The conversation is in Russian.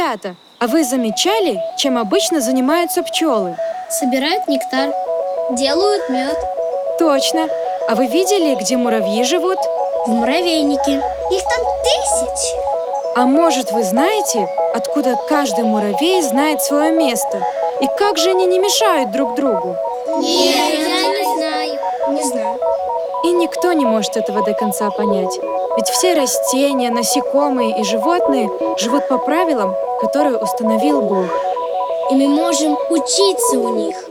Ребята, а вы замечали, чем обычно занимаются пчелы? Собирают нектар, делают мед. Точно. А вы видели, где муравьи живут? В муравейнике. Их там тысячи. А может, вы знаете, откуда каждый муравей знает свое место? И как же они не мешают друг другу? Нет, я не знаю. Не знаю. И никто не может этого до конца понять. Ведь все растения, насекомые и животные живут по правилам, которые установил Бог. И мы можем учиться у них.